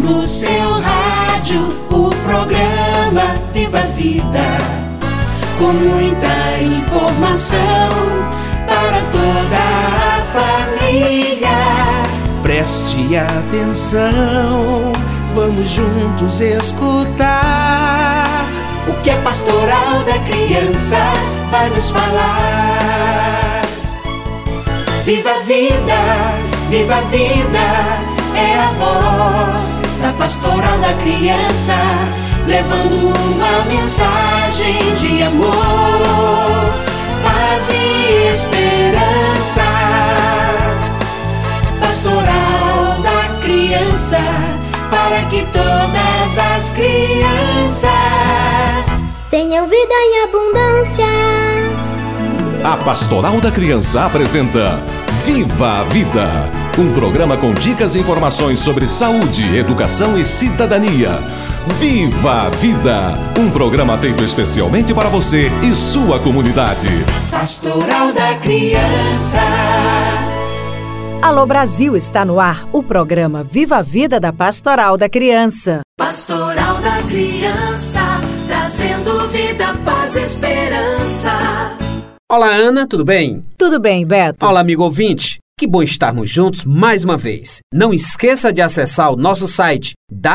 no seu rádio o programa Viva a Vida, com muita informação para toda a família. Preste atenção, vamos juntos escutar o que a Pastoral da Criança vai nos falar. Viva a vida, viva a vida, é a voz da Pastoral da Criança, levando uma mensagem de amor, paz e esperança. Pastoral da Criança, para que todas as crianças tenham vida em abundância. A Pastoral da Criança apresenta Viva a Vida, um programa com dicas e informações sobre saúde, educação e cidadania. Viva a Vida, um programa feito especialmente para você e sua comunidade. Pastoral da Criança. Alô Brasil, está no ar o programa Viva a Vida da Pastoral da Criança. Pastoral da Criança, trazendo vida, paz e esperança. Olá, Ana, tudo bem? Tudo bem, Beto? Olá, amigo ouvinte. Que bom estarmos juntos mais uma vez. Não esqueça de acessar o nosso site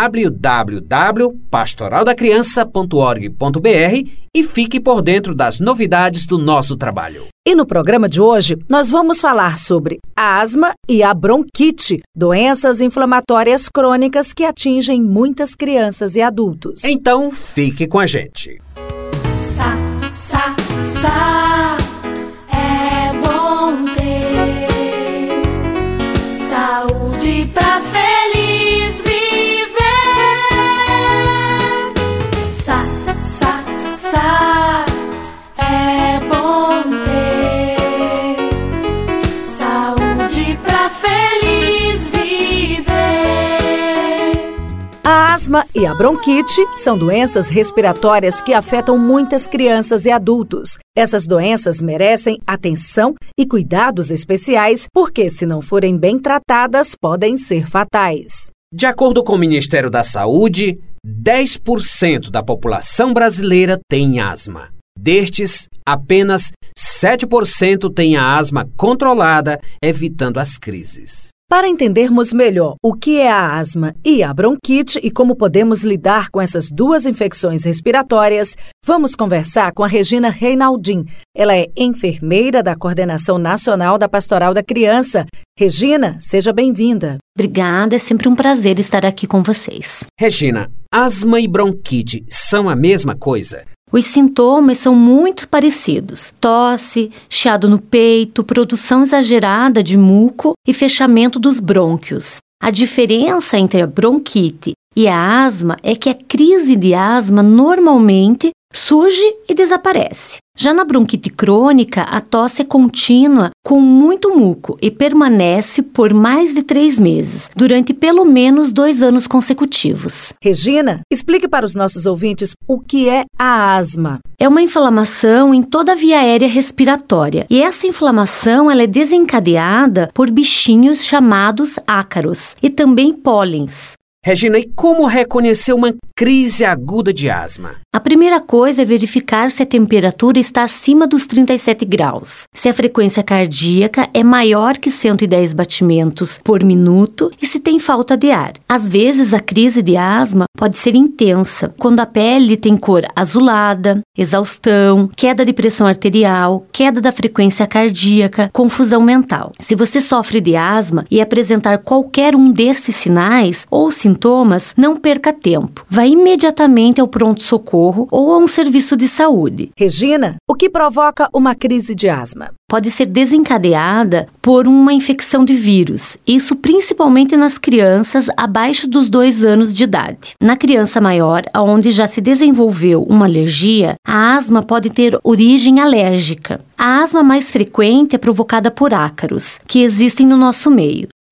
www.pastoraldacriança.org.br e fique por dentro das novidades do nosso trabalho. E no programa de hoje, nós vamos falar sobre a asma e a bronquite, doenças inflamatórias crônicas que atingem muitas crianças e adultos. Então, fique com a gente. Sa, é bom ter saúde pra feliz viver. Sa, é bom ter saúde pra feliz viver. A asma e a bronquite são doenças respiratórias que afetam muitas crianças e adultos. Essas doenças merecem atenção e cuidados especiais porque, se não forem bem tratadas, podem ser fatais. De acordo com o Ministério da Saúde, 10% da população brasileira tem asma. Destes, apenas 7% tem a asma controlada, evitando as crises. Para entendermos melhor o que é a asma e a bronquite e como podemos lidar com essas duas infecções respiratórias, vamos conversar com a Regina Reinaldin. Ela é enfermeira da Coordenação Nacional da Pastoral da Criança. Regina, seja bem-vinda. Obrigada, é sempre um prazer estar aqui com vocês. Regina, asma e bronquite são a mesma coisa? Os sintomas são muito parecidos: tosse, chiado no peito, produção exagerada de muco e fechamento dos brônquios. A diferença entre a bronquite e a asma é que a crise de asma normalmente surge e desaparece. Já na bronquite crônica, a tosse é contínua com muito muco e permanece por mais de 3 meses, durante pelo menos 2 anos consecutivos. Regina, explique para os nossos ouvintes o que é a asma. É uma inflamação em toda a via aérea respiratória e essa inflamação ela é desencadeada por bichinhos chamados ácaros e também pólens. Regina, e como reconhecer uma crise aguda de asma? A primeira coisa é verificar se a temperatura está acima dos 37 graus, se a frequência cardíaca é maior que 110 batimentos por minuto e se tem falta de ar. Às vezes, a crise de asma pode ser intensa, quando a pele tem cor azulada, exaustão, queda de pressão arterial, queda da frequência cardíaca, confusão mental. Se você sofre de asma e apresentar qualquer um desses sinais ou sintomas, não perca tempo. Vá imediatamente ao pronto-socorro ou a um serviço de saúde. Regina, o que provoca uma crise de asma? Pode ser desencadeada por uma infecção de vírus, isso principalmente nas crianças abaixo dos 2 anos de idade. Na criança maior, onde já se desenvolveu uma alergia, a asma pode ter origem alérgica. A asma mais frequente é provocada por ácaros, que existem no nosso meio.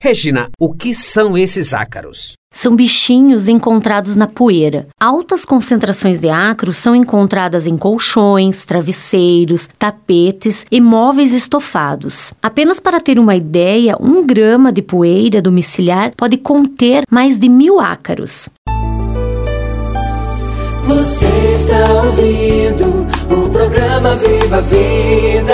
Regina, o que são esses ácaros? São bichinhos encontrados na poeira. Altas concentrações de ácaros são encontradas em colchões, travesseiros, tapetes e móveis estofados. Apenas para ter uma ideia, 1 grama de poeira domiciliar pode conter mais de 1000 ácaros. Você está ouvindo o programa Viva a Vida.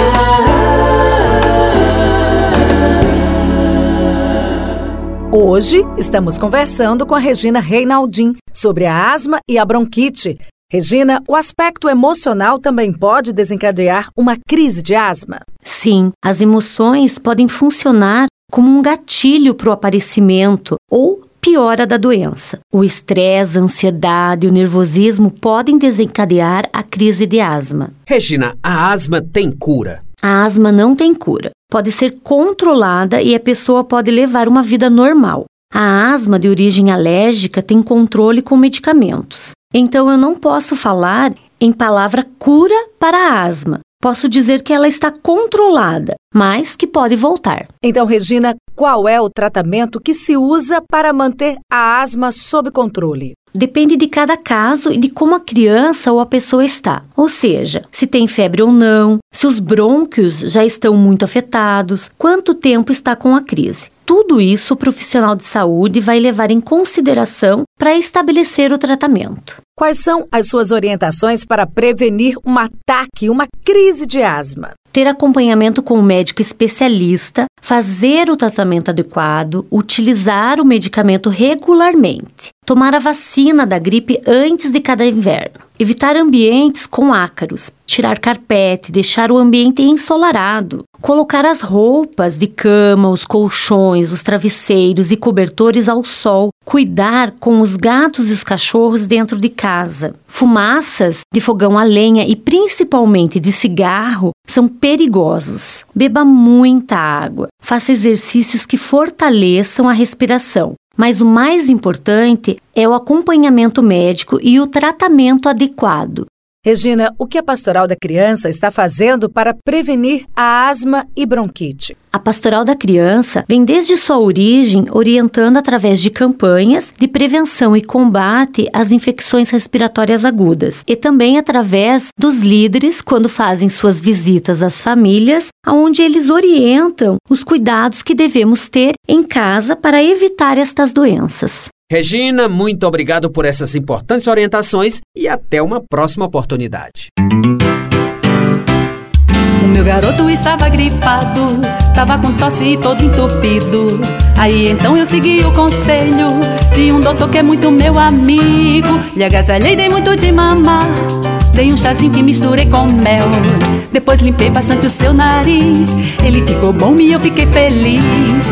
Hoje estamos conversando com a Regina Reinaldin sobre a asma e a bronquite. Regina, o aspecto emocional também pode desencadear uma crise de asma? Sim, as emoções podem funcionar como um gatilho para o aparecimento ou piora da doença. O estresse, a ansiedade e o nervosismo podem desencadear a crise de asma. Regina, a asma tem cura? A asma não tem cura. Pode ser controlada e a pessoa pode levar uma vida normal. A asma de origem alérgica tem controle com medicamentos. Então eu não posso falar em palavra cura para a asma. Posso dizer que ela está controlada, mas que pode voltar. Então, Regina, qual é o tratamento que se usa para manter a asma sob controle? Depende de cada caso e de como a criança ou a pessoa está. Ou seja, se tem febre ou não, se os brônquios já estão muito afetados, quanto tempo está com a crise. Tudo isso o profissional de saúde vai levar em consideração para estabelecer o tratamento. Quais são as suas orientações para prevenir um ataque, uma crise de asma? Ter acompanhamento com um médico especialista, fazer o tratamento adequado, utilizar o medicamento regularmente, tomar a vacina da gripe antes de cada inverno, evitar ambientes com ácaros, tirar carpete, deixar o ambiente ensolarado, colocar as roupas de cama, os colchões, os travesseiros e cobertores ao sol, cuidar com os gatos e os cachorros dentro de casa. Fumaças de fogão a lenha e principalmente de cigarro são perigosos. Beba muita água. Faça exercícios que fortaleçam a respiração. Mas o mais importante é o acompanhamento médico e o tratamento adequado. Regina, o que a Pastoral da Criança está fazendo para prevenir a asma e bronquite? A Pastoral da Criança vem desde sua origem orientando através de campanhas de prevenção e combate às infecções respiratórias agudas e também através dos líderes quando fazem suas visitas às famílias, onde eles orientam os cuidados que devemos ter em casa para evitar estas doenças. Regina, muito obrigado por essas importantes orientações e até uma próxima oportunidade. O meu garoto estava gripado, tava com tosse e todo entupido. Aí então eu segui o conselho de um doutor que é muito meu amigo. Lhe agasalhei, dei muito de mamar, dei um chazinho que misturei com mel. Depois limpei bastante o seu nariz, ele ficou bom e eu fiquei feliz.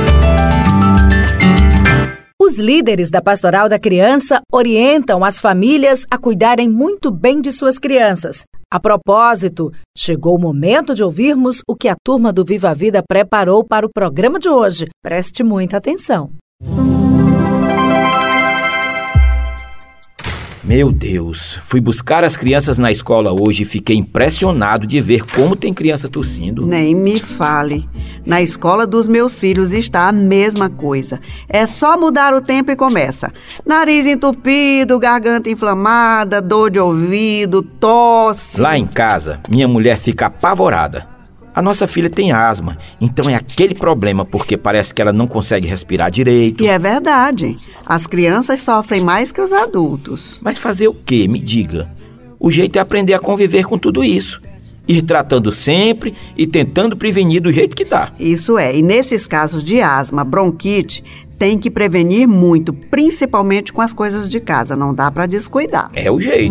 Os líderes da Pastoral da Criança orientam as famílias a cuidarem muito bem de suas crianças. A propósito, chegou o momento de ouvirmos o que a turma do Viva a Vida preparou para o programa de hoje. Preste muita atenção. Meu Deus, fui buscar as crianças na escola hoje e fiquei impressionado de ver como tem criança tossindo. Nem me fale. Na escola dos meus filhos está a mesma coisa. É só mudar o tempo e começa. Nariz entupido, garganta inflamada, dor de ouvido, tosse. Lá em casa, minha mulher fica apavorada. A nossa filha tem asma, então é aquele problema porque parece que ela não consegue respirar direito. E é verdade. As crianças sofrem mais que os adultos. Mas fazer o quê? Me diga. O jeito é aprender a conviver com tudo isso. Ir tratando sempre e tentando prevenir do jeito que dá. Isso é. E nesses casos de asma, bronquite, tem que prevenir muito, principalmente com as coisas de casa. Não dá para descuidar. É o jeito.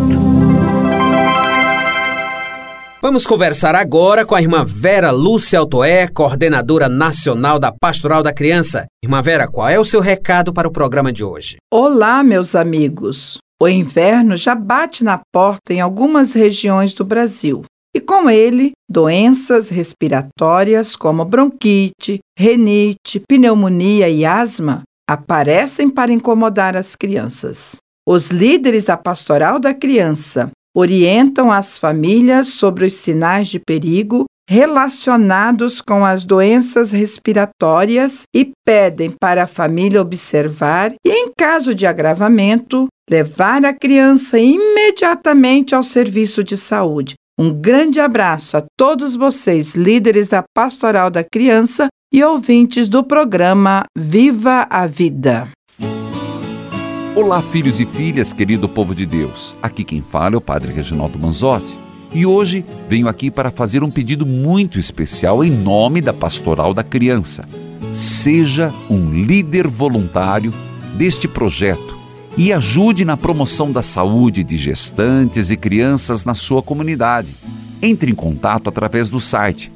Vamos conversar agora com a irmã Vera Lúcia Altoé, coordenadora nacional da Pastoral da Criança. Irmã Vera, qual é o seu recado para o programa de hoje? Olá, meus amigos. O inverno já bate na porta em algumas regiões do Brasil. E com ele, doenças respiratórias como bronquite, rinite, pneumonia e asma aparecem para incomodar as crianças. Os líderes da Pastoral da Criança orientam as famílias sobre os sinais de perigo relacionados com as doenças respiratórias e pedem para a família observar e, em caso de agravamento, levar a criança imediatamente ao serviço de saúde. Um grande abraço a todos vocês, líderes da Pastoral da Criança e ouvintes do programa Viva a Vida. Olá, filhos e filhas, querido povo de Deus. Aqui quem fala é o Padre Reginaldo Manzotti. E hoje venho aqui para fazer um pedido muito especial em nome da Pastoral da Criança. Seja um líder voluntário deste projeto e ajude na promoção da saúde de gestantes e crianças na sua comunidade. Entre em contato através do site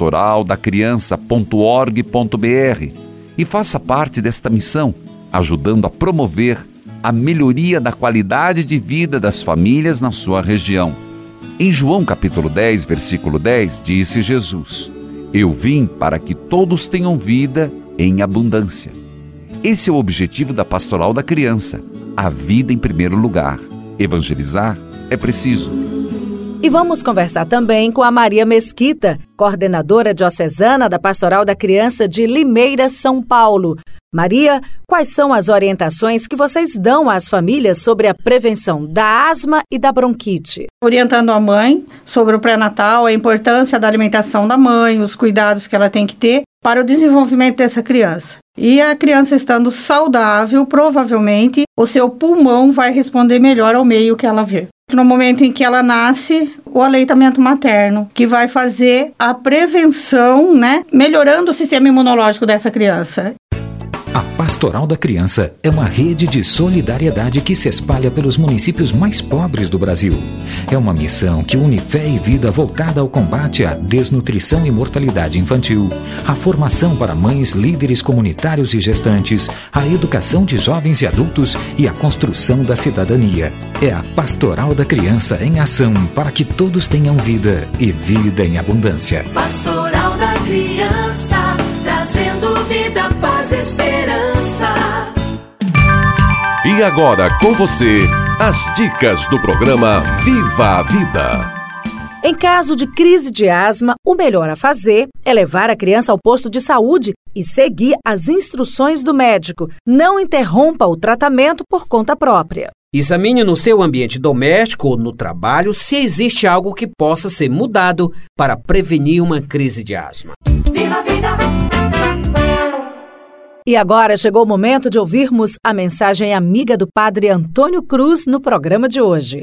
pastoraldacriança.org.br e faça parte desta missão, ajudando a promover a melhoria da qualidade de vida das famílias na sua região. Em João capítulo 10, versículo 10, disse Jesus: Eu vim para que todos tenham vida em abundância. Esse é o objetivo da Pastoral da Criança, a vida em primeiro lugar. Evangelizar é preciso. E vamos conversar também com a Maria Mesquita, coordenadora diocesana da Pastoral da Criança de Limeira, São Paulo. Maria, quais são as orientações que vocês dão às famílias sobre a prevenção da asma e da bronquite? Orientando a mãe sobre o pré-natal, a importância da alimentação da mãe, os cuidados que ela tem que ter para o desenvolvimento dessa criança. E a criança estando saudável, provavelmente o seu pulmão vai responder melhor ao meio que ela vê. No momento em que ela nasce, o aleitamento materno, que vai fazer a prevenção, melhorando o sistema imunológico dessa criança. A Pastoral da Criança é uma rede de solidariedade que se espalha pelos municípios mais pobres do Brasil. É uma missão que une fé e vida voltada ao combate à desnutrição e mortalidade infantil, a formação para mães, líderes comunitários e gestantes, a educação de jovens e adultos e a construção da cidadania. É a Pastoral da Criança em ação para que todos tenham vida e vida em abundância. Pastoral da Criança, trazendo vida, paz, esperança. E agora com você, as dicas do programa Viva a Vida. Em caso de crise de asma, o melhor a fazer é levar a criança ao posto de saúde e seguir as instruções do médico. Não interrompa o tratamento por conta própria. Examine no seu ambiente doméstico ou no trabalho se existe algo que possa ser mudado para prevenir uma crise de asma. Viva a vida! E agora chegou o momento de ouvirmos a mensagem amiga do Padre Antônio Cruz no programa de hoje.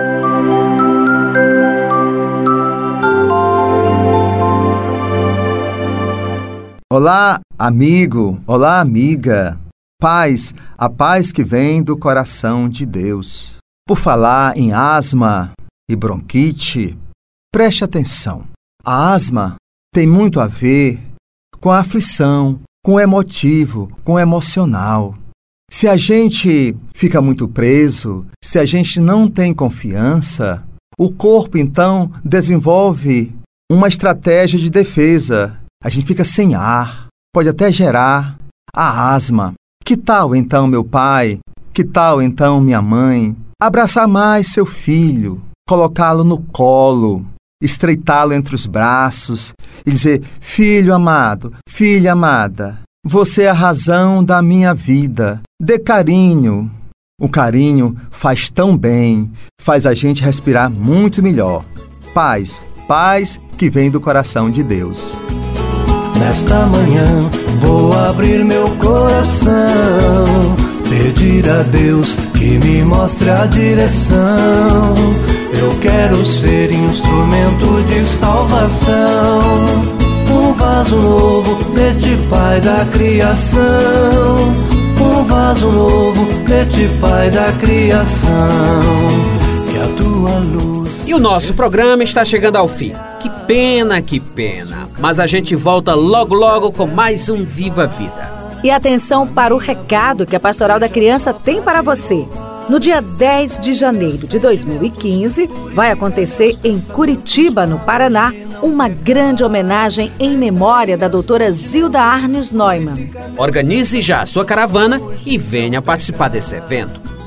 Olá, amigo, olá, amiga. Paz, a paz que vem do coração de Deus. Por falar em asma e bronquite, preste atenção. A asma tem muito a ver com a aflição, com o emotivo, com o emocional. Se a gente fica muito preso, se a gente não tem confiança, o corpo então desenvolve uma estratégia de defesa. A gente fica sem ar, pode até gerar a asma. Que tal então, meu pai? Que tal então, minha mãe? Abraçar mais seu filho, colocá-lo no colo, estreitá-lo entre os braços e dizer: filho amado, filha amada, você é a razão da minha vida. Dê carinho. O carinho faz tão bem, faz a gente respirar muito melhor. Paz, paz que vem do coração de Deus. Nesta manhã vou abrir meu coração, pedir a Deus que me mostre a direção. Eu quero ser instrumento de salvação, um vaso novo de ti, Pai da criação. Um vaso novo de ti, Pai da criação. Que a tua luz... E o nosso programa está chegando ao fim. Que pena, que pena. Mas a gente volta logo, logo com mais um Viva a Vida. E atenção para o recado que a Pastoral da Criança tem para você. No dia 10 de janeiro de 2015, vai acontecer em Curitiba, no Paraná, uma grande homenagem em memória da doutora Zilda Arnes Neumann. Organize já a sua caravana e venha participar desse evento.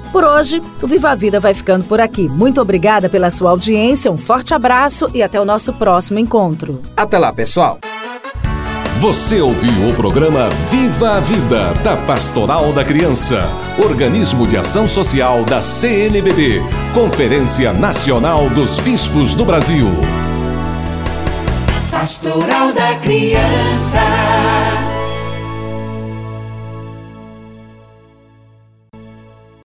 Por hoje, o Viva a Vida vai ficando por aqui. Muito obrigada pela sua audiência, um forte abraço e até o nosso próximo encontro. Até lá, pessoal! Você ouviu o programa Viva a Vida, da Pastoral da Criança, organismo de ação social da CNBB, Conferência Nacional dos Bispos do Brasil. Pastoral da Criança.